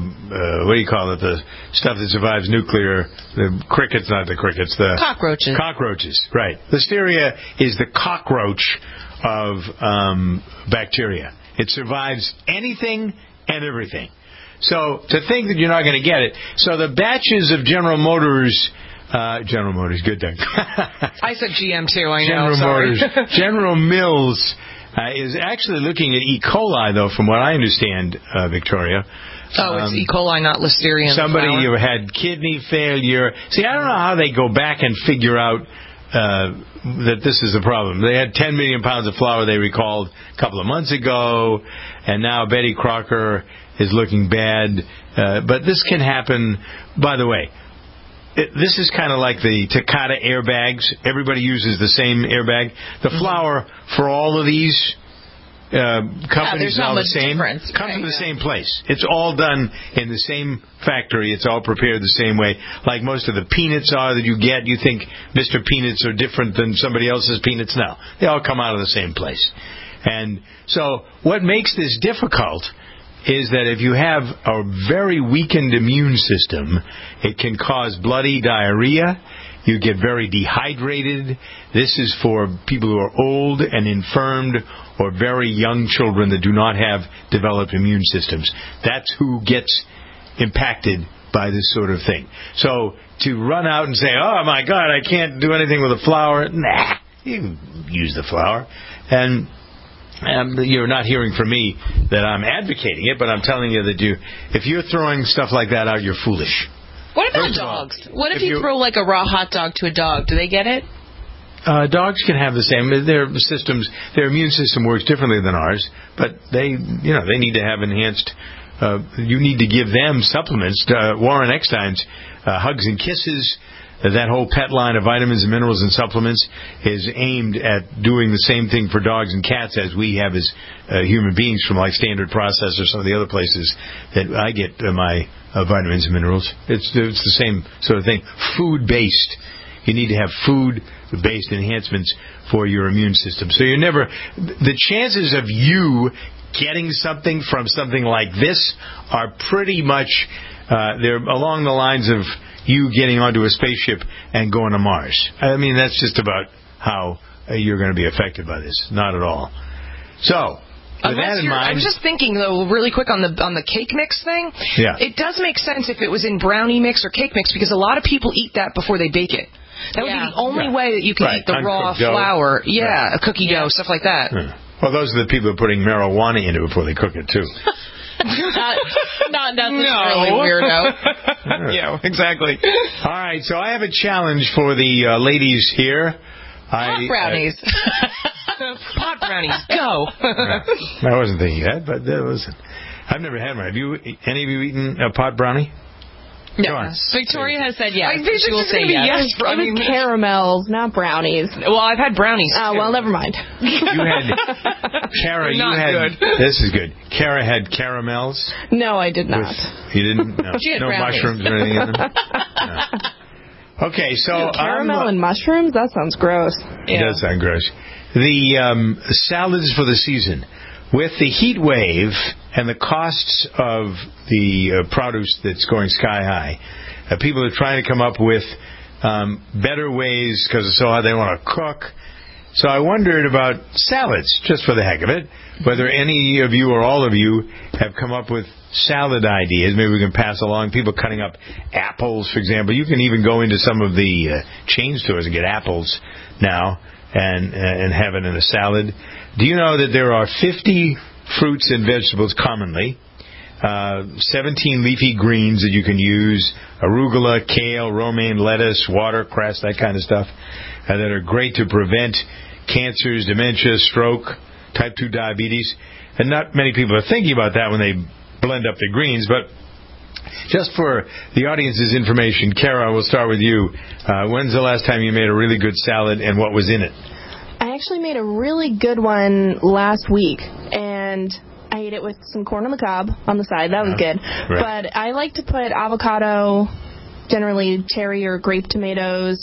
uh, what do you call it? The stuff that survives nuclear, the crickets, not the crickets, the Cockroaches. Cockroaches, right. Listeria is the cockroach of um, bacteria. It survives anything and everything. So to think that you're not going to get it. So the batches of General Motors, uh, General Motors, good thing. I said G M too, I know. General Sorry. Motors, General Mills uh, is actually looking at E. coli, though, from what I understand, uh, Victoria. Oh, it's Um, E. coli, not listeria. in the Somebody flour. who had kidney failure. See, I don't know how they go back and figure out uh, that this is a problem. They had ten million pounds of flour they recalled a couple of months ago, and now Betty Crocker is looking bad. Uh, but this can happen. By the way, it, this is kind of like the Takata airbags. Everybody uses the same airbag. The Mm-hmm. flour for all of these uh, companies there's is all not the much same. difference. Comes from Right, the yeah. same place. It's all done in the same factory. It's all prepared the same way. Like most of the peanuts are that you get. You think Mister Peanuts are different than somebody else's peanuts. No, they all come out of the same place. And so what makes this difficult is that if you have a very weakened immune system, it can cause bloody diarrhea, You get very dehydrated. This is for people who are old and infirmed or very young children that do not have developed immune systems. That's who gets impacted by this sort of thing. So to run out and say, oh, my God, I can't do anything with a flower, nah, you use the flower. And um, you're not hearing from me that I'm advocating it, but I'm telling you that you, if you're throwing stuff like that out, you're foolish. What about First of all, dogs? What if, if you, you- throw like a raw hot dog to a dog? Do they get it? Uh, dogs can have the same. Their systems, their immune system works differently than ours, but they, you know, they need to have enhanced. Uh, you need to give them supplements. Uh, Warren Eckstein's uh, Hugs and Kisses, uh, that whole pet line of vitamins and minerals and supplements is aimed at doing the same thing for dogs and cats as we have as uh, human beings from like Standard Process or some of the other places that I get uh, my uh, vitamins and minerals. It's it's the same sort of thing. Food based. You need to have food-based enhancements for your immune system. So you're never... The chances of you getting something from something like this are pretty much... Uh, they're along the lines of you getting onto a spaceship and going to Mars. I mean, that's just about how uh, you're going to be affected by this. Not at all. So... With Unless that in you're- I mind, was just thinking though, really quick on the on the cake mix thing. Yeah. It does make sense if it was in brownie mix or cake mix because a lot of people eat that before they bake it. That would Yeah. be the only Yeah. way that you can Right. eat the raw Uncooked dough. flour. Yeah, Right. a cookie dough, stuff like that. Hmm. Well, those are the people who are putting marijuana into it before they cook it, too. not, not necessarily weirdo. Yeah, exactly. All right, so I have a challenge for the uh, ladies here. Hot I, brownies. Pot brownies, go. Uh, I wasn't thinking that, but uh, listen. I've never had one. Have you? Any of you eaten a pot brownie? No. Come on. Victoria has said yes. I think She will it's say gonna be yes. yes. I It was mean, caramels, not brownies. well, I've had brownies. Oh, too. well, never mind. You had Kara. You Not had. good. This is good. Kara had caramels. No, I did not. With, you didn't. No, She had no brownies. mushrooms or anything in them. No. Okay, so Caramel I'm, and mushrooms? That sounds gross. It does sound gross. The um, salads for the season. With the heat wave and the costs of the uh, produce that's going sky high, uh, people are trying to come up with um, better ways because it's so hard they want to cook. So I wondered about salads, just for the heck of it, whether any of you or all of you have come up with salad ideas. Maybe we can pass along. People cutting up apples, for example. You can even go into some of the uh, chain stores and get apples now and and have it in a salad. Do you know that there are fifty fruits and vegetables commonly, uh, seventeen leafy greens that you can use, arugula, kale, romaine, lettuce, watercress, that kind of stuff, uh, that are great to prevent cancers, dementia, stroke, type two diabetes. And not many people are thinking about that when they blend up the greens, but just for the audience's information, Kara, we'll start with you. Uh, when's the last time you made a really good salad, and what was in it? I actually made a really good one last week, and I ate it with some corn on the cob on the side. That was Yeah. good. Right. But I like to put avocado, generally cherry or grape tomatoes.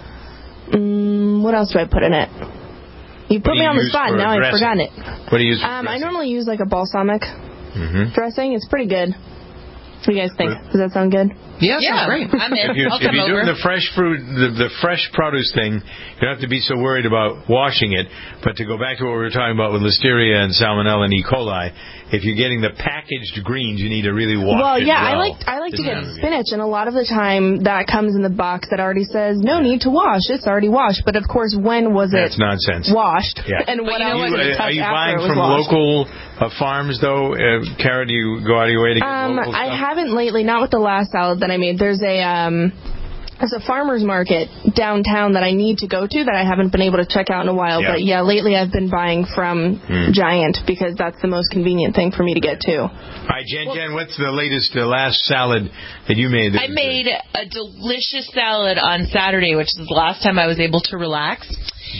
Mm, what else do I put in it? You What put do me you on the use spot. for Now I've dressing? forgotten it. What do you use for Um, I dressing? normally use like a balsamic Mm-hmm. dressing. It's pretty good. What do you guys think? Does that sound good? Yeah, Yeah, sounds great. I'm in. If you're, I'll if come you're doing over. the fresh fruit, the, the fresh produce thing, you don't have to be so worried about washing it. But to go back to what we were talking about with listeria and salmonella and E. coli, if you're getting the packaged greens, you need to really wash Well, it yeah, well. I like I like to This get time of year. spinach, and a lot of the time that comes in the box that already says no need to wash. It's already washed. But of course, when was That's it nonsense. washed? Yeah. And what But you know else what? did You, it uh, touch are you after buying it was from washed? local uh, farms, though? Uh, Kara, do you go out of your way to get Um, local I stuff? haven't lately. Not with the last salad that I made. There's a um, there's a farmer's market downtown that I need to go to that I haven't been able to check out in a while. Yeah. But yeah, lately I've been buying from Hmm. Giant because that's the most convenient thing for me to get to. All right, Jen, Jen, what's the latest, the last salad that you made? that I was made a delicious salad on Saturday, which is the last time I was able to relax.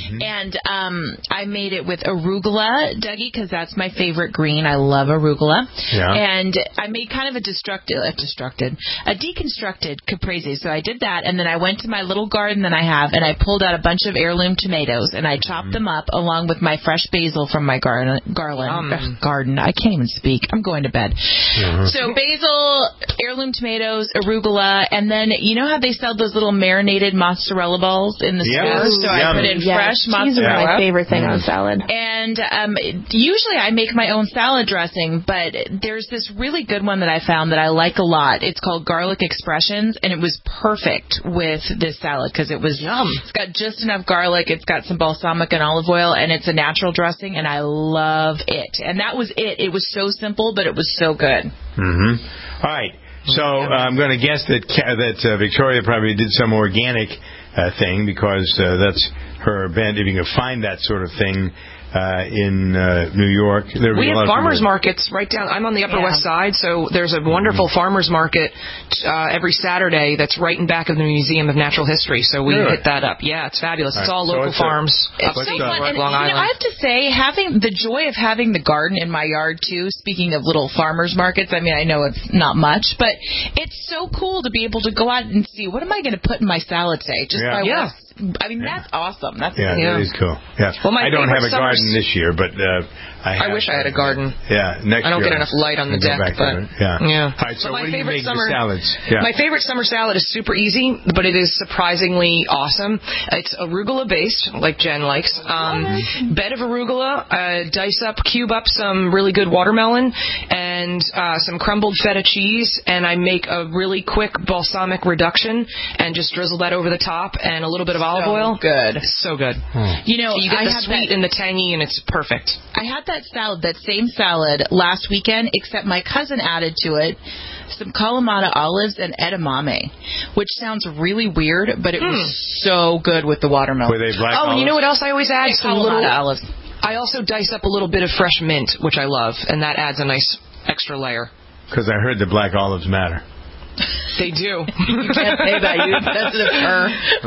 Mm-hmm. And um, I made it with arugula, Dougie, because that's my favorite green. I love arugula. Yeah. And I made kind of a destructed, uh, destructed, a deconstructed caprese. So I did that, and then I went to my little garden that I have, and I pulled out a bunch of heirloom tomatoes, and I chopped mm-hmm. them up along with my fresh basil from my garden. Garland, um. uh, garden. I can't even speak. I'm going to bed. Mm-hmm. So basil, heirloom tomatoes, arugula, and then you know how they sell those little marinated mozzarella balls in the yes. store? So Yum. I put in yes. fresh Cheese mozzarella. is my favorite thing mm. on salad. And um, usually I make my own salad dressing, but there's this really good one that I found that I like a lot. It's called Garlic Expressions, and it was perfect with this salad because it was yum. It's got just enough garlic. It's got some balsamic and olive oil, and it's a natural dressing, and I love it. And that was it. It was so simple, but it was so good. Mm-hmm. All right. So uh, I'm going to guess that that uh, Victoria probably did some organic uh, thing because uh, that's her bent. If you can find that sort of thing uh, in uh, New York, there we a have lot farmers of markets right down. I'm on the Upper yeah. West Side, so there's a wonderful mm-hmm. farmers market uh, every Saturday that's right in back of the Museum of Natural History. So we really? hit that up. Yeah, it's fabulous. All it's right. all so local it's farms. A, it's so uh, fun. And, Long you Island. know, I have to say, having the joy of having the garden in my yard too. Speaking of little farmers markets, I mean, I know it's not much, but it's so cool to be able to go out and see what am I going to put in my salad today. Just yeah. by yeah. what I mean, that's awesome. That's yeah, yeah. that is cool. Yeah. Well, my I don't have a summers... garden this year, but uh, I have. I wish I had a garden. Yeah, next I don't year get enough light on the deck, but yeah. yeah. All right, so but my what do you favorite make summer the salads? Yeah. My favorite summer salad is super easy, but it is surprisingly awesome. It's arugula based, like Jen likes. Um, bed of arugula, uh, dice up, cube up some really good watermelon and uh, some crumbled feta cheese, and I make a really quick balsamic reduction and just drizzle that over the top and a little bit of olive so oil. Good. So good. Hmm. You know, so you get I the had sweet that, and the tangy, and it's perfect. I had that salad, that same salad, last weekend, except my cousin added to it some Kalamata olives and edamame, which sounds really weird, but it mm. was so good with the watermelon. Were they black oh, olives? you know what else I always add? Some Some little olives. I also dice up a little bit of fresh mint, which I love, and that adds a nice extra layer. Because I heard the black olives matter. They do. You can't say that. You sensitive her.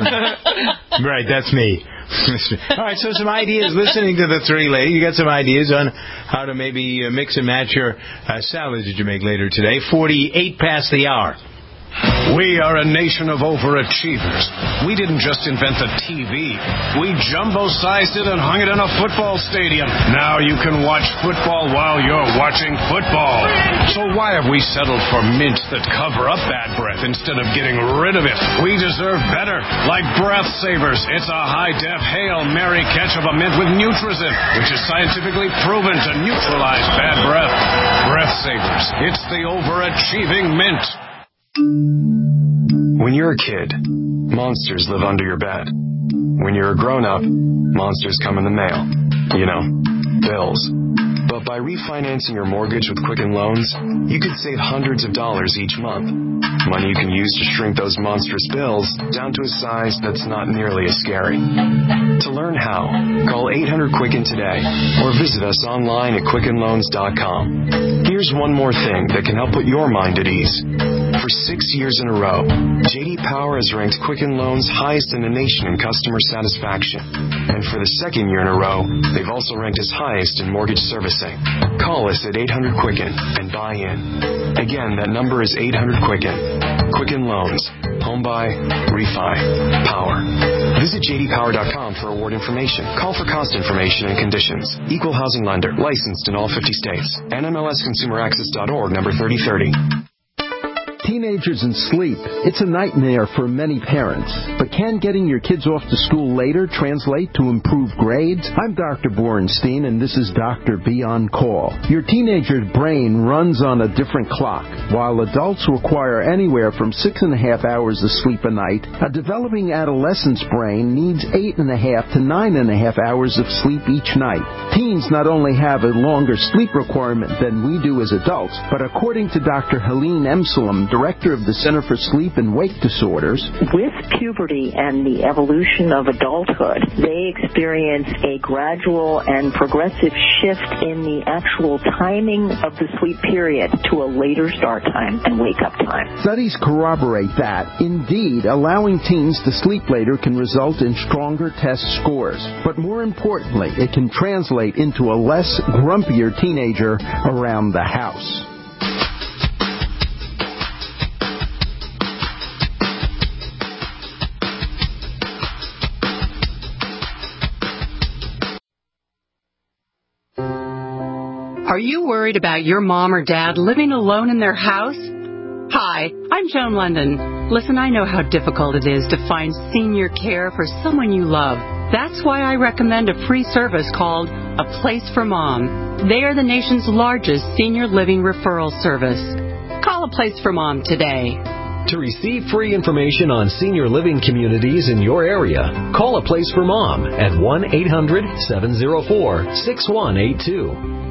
Right, that's me. All right, so some ideas. Listening to the three ladies, you got some ideas on how to maybe uh, mix and match your uh, salads that you make later today. forty-eight past the hour. We are a nation of overachievers. We didn't just invent the T V. We jumbo-sized it and hung it in a football stadium. Now you can watch football while you're watching football. So why have we settled for mints that cover up bad breath instead of getting rid of it? We deserve better. Like Breath Savers. It's a high-def Hail Mary catch of a mint with Nutrizin, which is scientifically proven to neutralize bad breath. Breath Savers. It's the overachieving mint. When you're a kid, monsters live under your bed. When you're a grown-up, monsters come in the mail. You know, bills. But by refinancing your mortgage with Quicken Loans, you could save hundreds of dollars each month. Money you can use to shrink those monstrous bills down to a size that's not nearly as scary. To learn how, call eight hundred Quicken today or visit us online at quicken loans dot com. Here's one more thing that can help put your mind at ease. For six years in a row, J D Power has ranked Quicken Loans highest in the nation in customer satisfaction. And for the second year in a row, they've also ranked us highest in mortgage servicing. Call us at eight hundred Quicken and buy in. Again, that number is eight hundred Quicken. Quicken Loans. Home buy, refi, power. Visit J D Power dot com for award information. Call for cost information and conditions. Equal housing lender. Licensed in all fifty states. N M L S Consumer Access dot org, number thirty thirty. Teenagers and sleep. It's a nightmare for many parents. But can getting your kids off to school later translate to improved grades? I'm Doctor Borenstein, and this is Doctor B on Call. Your teenager's brain runs on a different clock. While adults require anywhere from six and a half hours of sleep a night, a developing adolescent's brain needs eight and a half to nine and a half hours of sleep each night. Teens not only have a longer sleep requirement than we do as adults, but according to Doctor Helene Emsellem, director of the Center for Sleep and Wake Disorders. With puberty and the evolution of adulthood, they experience a gradual and progressive shift in the actual timing of the sleep period to a later start start time and wake-up time. Studies corroborate that, indeed, allowing teens to sleep later can result in stronger test scores. But more importantly, it can translate into a less grumpier teenager around the house. Are you worried about your mom or dad living alone in their house? Hi, I'm Joan London. Listen, I know how difficult it is to find senior care for someone you love. That's why I recommend a free service called A Place for Mom. They are the nation's largest senior living referral service. Call A Place for Mom today. To receive free information on senior living communities in your area, call A Place for Mom at one eight hundred seven oh four six one eight two.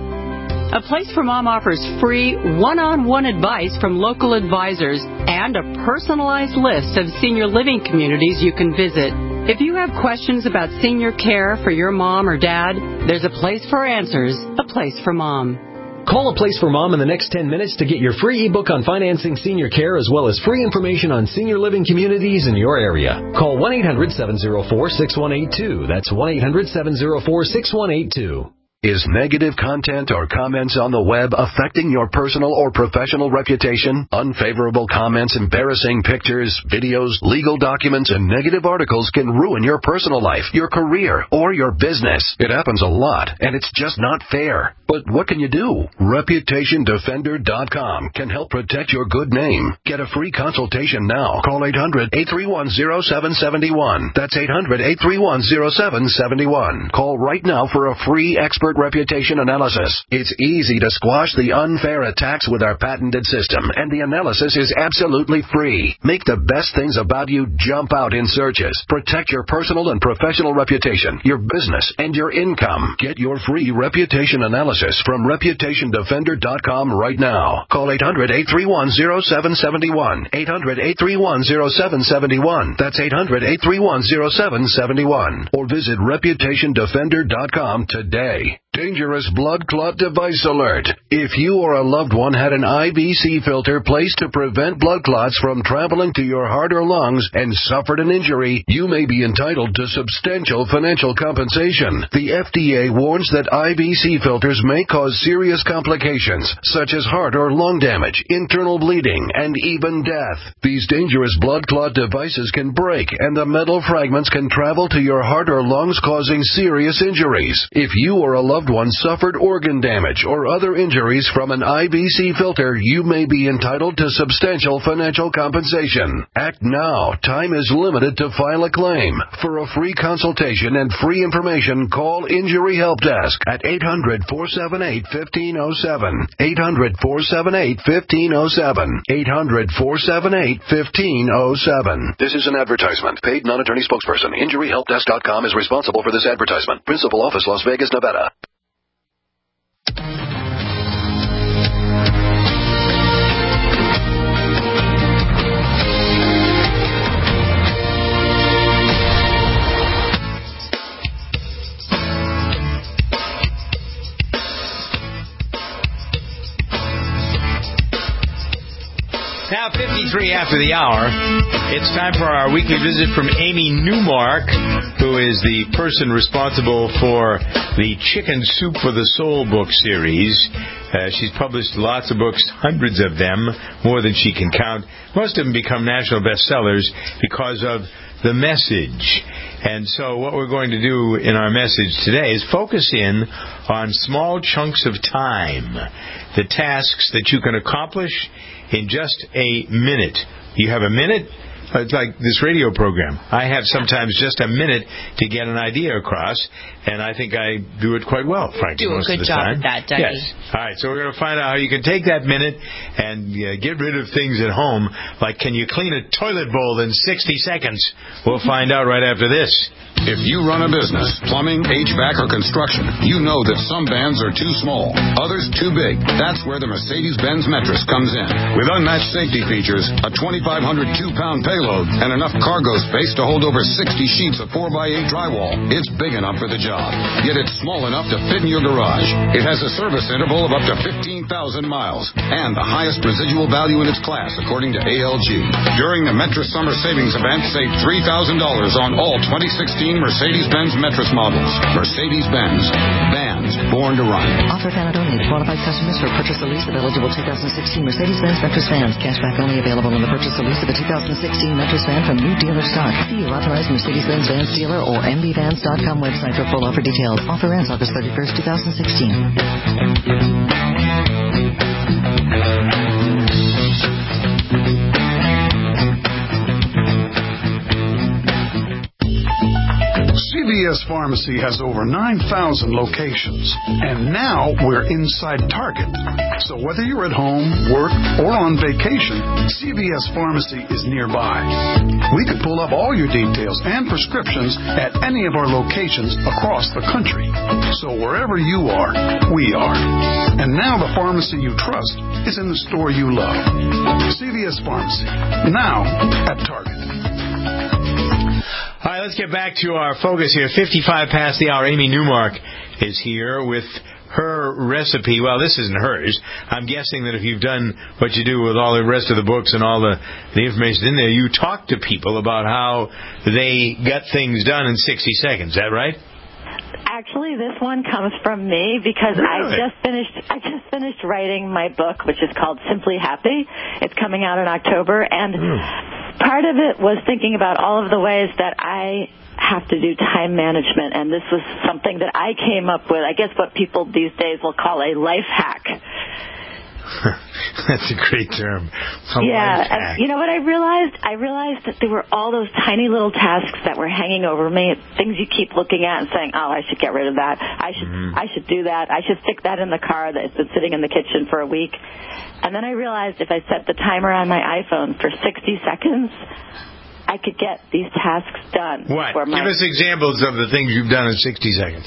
A Place for Mom offers free one-on-one advice from local advisors and a personalized list of senior living communities you can visit. If you have questions about senior care for your mom or dad, there's a place for answers, A Place for Mom. Call A Place for Mom in the next ten minutes to get your free ebook on financing senior care as well as free information on senior living communities in your area. Call one eight hundred seven oh four six one eight two. That's one eight hundred seven oh four six one eight two. Is negative content or comments on the web affecting your personal or professional reputation? Unfavorable comments, embarrassing pictures, videos, legal documents, and negative articles can ruin your personal life, your career, or your business. It happens a lot, and it's just not fair. But what can you do? Reputation Defender dot com can help protect your good name. Get a free consultation now. Call eight hundred eight three one oh seven seven one. That's eight hundred eight three one oh seven seven one. Call right now for a free expert reputation analysis. It's easy to squash the unfair attacks with our patented system, and the analysis is absolutely free. Make the best things about you jump out in searches. Protect your personal and professional reputation, your business, and your income. Get your free reputation analysis from Reputation Defender dot com right now. Call eight hundred eight three one oh seven seven one. eight hundred eight three one oh seven seven one. That's eight hundred eight three one oh seven seven one. Or visit Reputation Defender dot com today. Dangerous blood clot device alert. If you or a loved one had an I V C filter placed to prevent blood clots from traveling to your heart or lungs and suffered an injury, you may be entitled to substantial financial compensation. The F D A warns that I V C filters may cause serious complications, such as heart or lung damage, internal bleeding, and even death. These dangerous blood clot devices can break, and the metal fragments can travel to your heart or lungs, causing serious injuries. If you or a loved one suffered organ damage or other injuries from an I V C filter, you may be entitled to substantial financial compensation. Act now. Time is limited to file a claim. For a free consultation and free information, call Injury Help Desk at eight hundred four seven eight one five oh seven. eight hundred four seven eight one five oh seven. eight hundred four seven eight one five oh seven. This is an advertisement. Paid non-attorney spokesperson. Injury Help Desk dot com is responsible for this advertisement. Principal office, Las Vegas, Nevada. Now, fifty-three after the hour, it's time for our weekly visit from Amy Newmark, who is the person responsible for the Chicken Soup for the Soul book series. Uh, she's published lots of books, hundreds of them, more than she can count. Most of them become national bestsellers because of the message. And so what we're going to do in our message today is focus in on small chunks of time, the tasks that you can accomplish in just a minute. You have a minute? It's like this radio program. I have sometimes just a minute to get an idea across, and I think I do it quite well, frankly, do a most good of the job time. at that, Dougie. Yes. All right, so we're going to find out how you can take that minute and uh, get rid of things at home, like can you clean a toilet bowl in sixty seconds? We'll find out right after this. If you run a business, plumbing, H V A C, or construction, you know that some bands are too small, others too big. That's where the Mercedes-Benz Metris comes in. With unmatched safety features, a twenty-five hundred two-pound payload, payload and enough cargo space to hold over sixty sheets of four by eight drywall. It's big enough for the job, yet it's small enough to fit in your garage. It has a service interval of up to fifteen thousand miles and the highest residual value in its class, according to A L G. During the Metris Summer Savings Event, save three thousand dollars on all twenty sixteen Mercedes-Benz Metris models. Mercedes-Benz. Vans born to run. Offer valid only to qualified customers for purchase or lease of eligible two thousand sixteen Mercedes-Benz Metris vans. Cashback only available on the purchase or lease of a two thousand sixteen Metris van from new dealer stock. See your authorized Mercedes-Benz Vans dealer or M B vans dot com website for full offer details. Offer ends August thirty-first, twenty sixteen. C V S Pharmacy has over nine thousand locations, and now we're inside Target. So whether you're at home, work, or on vacation, C V S Pharmacy is nearby. We could pull up all your details and prescriptions at any of our locations across the country. So wherever you are, we are. And now the pharmacy you trust is in the store you love. C V S Pharmacy, now at Target. All right, let's get back to our focus here. fifty-five past the hour. Amy Newmark is here with her recipe. Well, this isn't hers. I'm guessing that if you've done what you do with all the rest of the books and all the, the information in there, you talk to people about how they got things done in sixty seconds. Is that right? Actually, this one comes from me because really? I just finished I just finished writing my book, which is called Simply Happy. It's coming out in October, and mm. part of it was thinking about all of the ways that I have to do time management, and this was something that I came up with, I guess what people these days will call a life hack. That's a great term. A yeah, and you know what I realized? I realized that there were all those tiny little tasks that were hanging over me, things you keep looking at and saying, oh, I should get rid of that. I should mm-hmm. I should do that. I should stick that in the car that's been sitting in the kitchen for a week. And then I realized if I set the timer on my iPhone for sixty seconds, I could get these tasks done. What? My... Give us examples of the things you've done in sixty seconds.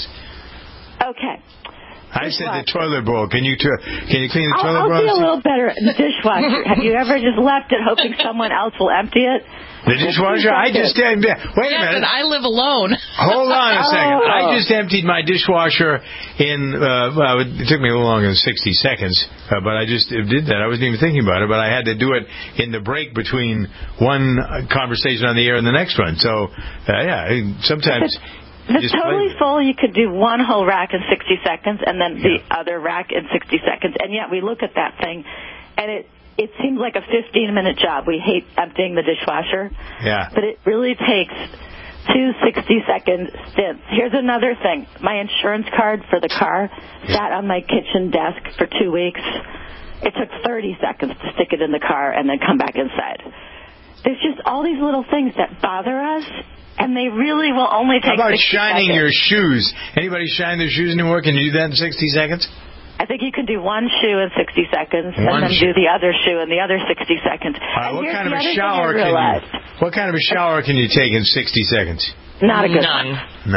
Okay. I said the toilet bowl. Can you t- can you clean the toilet I'll, bowl? I'll be a little better. The dishwasher. Have you ever just left it hoping someone else will empty it? The dishwasher? I just emptied. Wait a yes, minute. And I live alone. Hold on a second. Oh. I just emptied my dishwasher in. Uh, well, it took me a little longer than sixty seconds, uh, but I just did that. I wasn't even thinking about it, but I had to do it in the break between one conversation on the air and the next one. So, uh, yeah, sometimes. If it's totally full, you could do one whole rack in sixty seconds and then the yeah. other rack in sixty seconds. And yet we look at that thing, and it it seems like a fifteen-minute job. We hate emptying the dishwasher. Yeah. But it really takes two sixty-second stints. Here's another thing. My insurance card for the car sat on my kitchen desk for two weeks. It took thirty seconds to stick it in the car and then come back inside. There's just all these little things that bother us. And they really will only take How about sixty shining seconds. your shoes? Anybody shine their shoes anymore? Can you do that in sixty seconds? I think you can do one shoe in sixty seconds one and then shoe. do the other shoe in the other sixty seconds. All right, and what here's kind of the a other shower thing I can you? realized. What kind of a shower can you take in sixty seconds? Not a good None. one. No.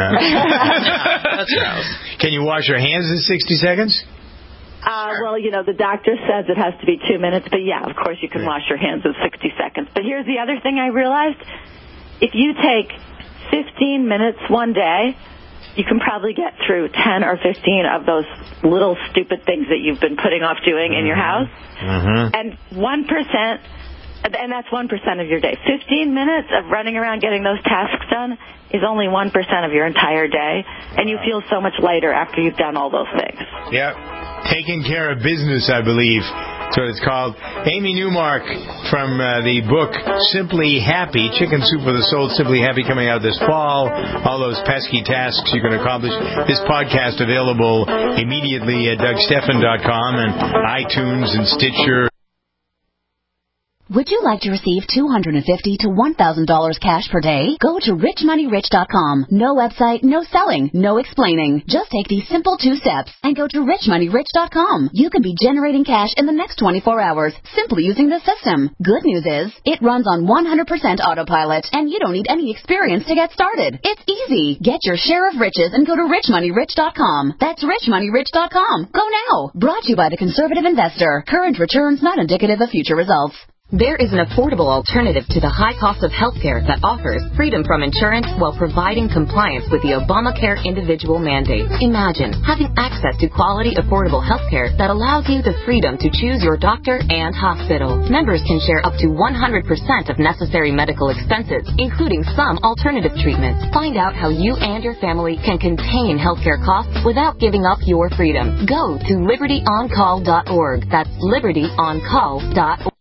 That's gross. Can you wash your hands in sixty seconds? Uh, well, you know, the doctor says it has to be two minutes, but yeah, of course you can wash your hands in sixty seconds. But here's the other thing I realized. If you take fifteen minutes one day, you can probably get through ten or fifteen of those little stupid things that you've been putting off doing in your house. Mm-hmm. And one percent, and that's one percent of your day. fifteen minutes of running around getting those tasks done is only one percent of your entire day, and you feel so much lighter after you've done all those things. Yep. Taking care of business, I believe. That's what it's called. Amy Newmark from uh, the book Simply Happy, Chicken Soup for the Soul, Simply Happy, coming out this fall. All those pesky tasks you can accomplish. This podcast available immediately at Doug Stephan dot com and iTunes and Stitcher. Would you like to receive two hundred fifty dollars to one thousand dollars cash per day? Go to rich money rich dot com. No website, no selling, no explaining. Just take these simple two steps and go to rich money rich dot com. You can be generating cash in the next twenty-four hours simply using the system. Good news is, it runs on one hundred percent autopilot and you don't need any experience to get started. It's easy. Get your share of riches and go to rich money rich dot com. That's rich money rich dot com. Go now. Brought to you by the Conservative Investor. Current returns not indicative of future results. There is an affordable alternative to the high cost of healthcare that offers freedom from insurance while providing compliance with the Obamacare individual mandate. Imagine having access to quality, affordable healthcare that allows you the freedom to choose your doctor and hospital. Members can share up to one hundred percent of necessary medical expenses, including some alternative treatments. Find out how you and your family can contain healthcare costs without giving up your freedom. Go to liberty on call dot org. That's liberty on call dot org.